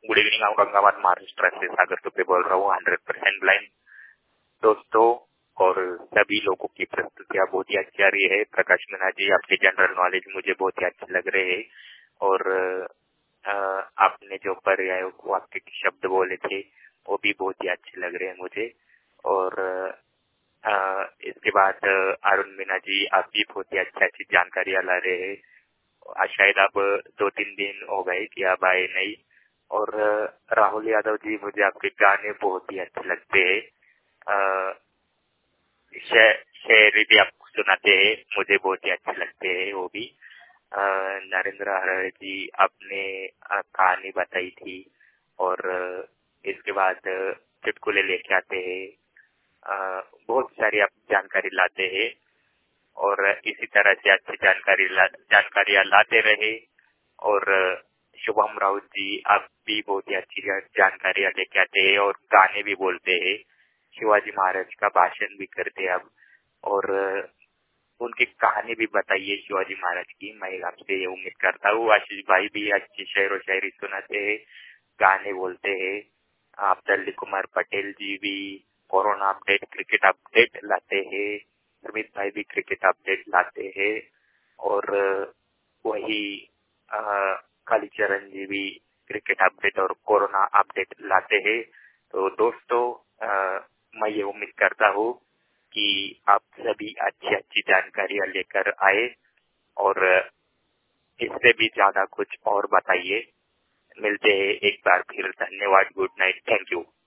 Good evening, Aurangabad Maharashtra से सागर तुपे बोल रहा हूँ 100% ब्लाइंड दोस्तों और सभी लोगों की प्रस्तुतियाँ बहुत ही अच्छी आ रही है। प्रकाश मीना जी, आपके जनरल नॉलेज मुझे बहुत ही अच्छे लग रहे हैं और आपने जो पर्याय वाक्य के शब्द बोले थे वो भी बहुत ही अच्छे लग रहे हैं मुझे। और इसके बाद अरुण मीना जी, आप भी बहुत ही अच्छी जानकारियाँ ला रहे हैं। शायद अब 2-3 दिन हो गए कि आप आए नहीं। और राहुल यादव जी, मुझे आपके गाने बहुत ही अच्छे लगते हैं। शेर भी आप सुनाते हैं, मुझे बहुत ही अच्छे लगते हैं वो भी। नरेंद्र हर जी, आपने कहानी बताई थी और इसके बाद चुटकुले लेके आते हैं। बहुत सारी आप जानकारी लाते हैं और इसी तरह से अच्छी जानकारियां लाते रहे। और शुभम राउत जी, आप भी बहुत ही अच्छी जानकारियां लेके आते हैं और गाने भी बोलते हैं, शिवाजी महाराज का भाषण भी करते हैं अब, और उनकी कहानी भी बताइए शिवाजी महाराज की। मैं आपसे ये उम्मीद करता हूँ। आशीष भाई भी अच्छी शेर और शायरी सुनाते हैं, गाने बोलते हैं। आप दल्ली कुमार पटेल जी भी कोरोना अपडेट, क्रिकेट अपडेट लाते हैं। सुमित भाई भी क्रिकेट अपडेट लाते हैं और वही कालीचरण जी भी क्रिकेट अपडेट और कोरोना अपडेट लाते हैं। तो दोस्तों, मैं ये उम्मीद करता हूँ कि आप सभी अच्छी जानकारियां लेकर आए और इससे भी ज्यादा कुछ और बताइए। मिलते हैं एक बार फिर। धन्यवाद, गुड नाइट, थैंक यू।